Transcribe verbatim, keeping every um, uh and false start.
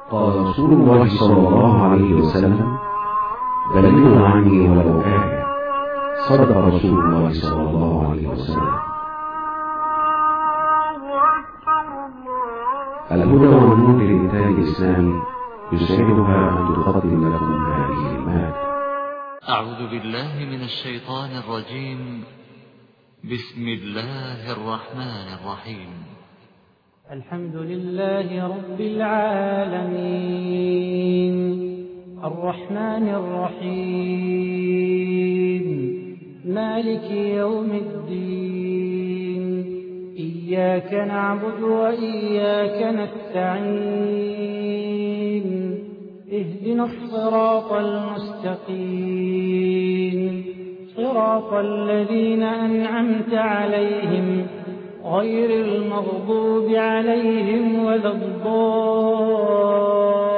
قال رسول الله صلى الله عليه وسلم: بلغوا عني ولو آية. صدق رسول الله صلى الله عليه وسلم. الهدى والنور لإنتاج الإسلام يسعدها أن تقدم لكم هذه المادة. أعوذ بالله من الشيطان الرجيم. بسم الله الرحمن الرحيم. الحمد لله رب العالمين الرحمن الرحيم مالك يوم الدين. إياك نعبد وإياك نستعين. اهدنا الصراط المستقيم صراط الذين أنعمت عليهم غير المغضوب عليهم ولا الضالين.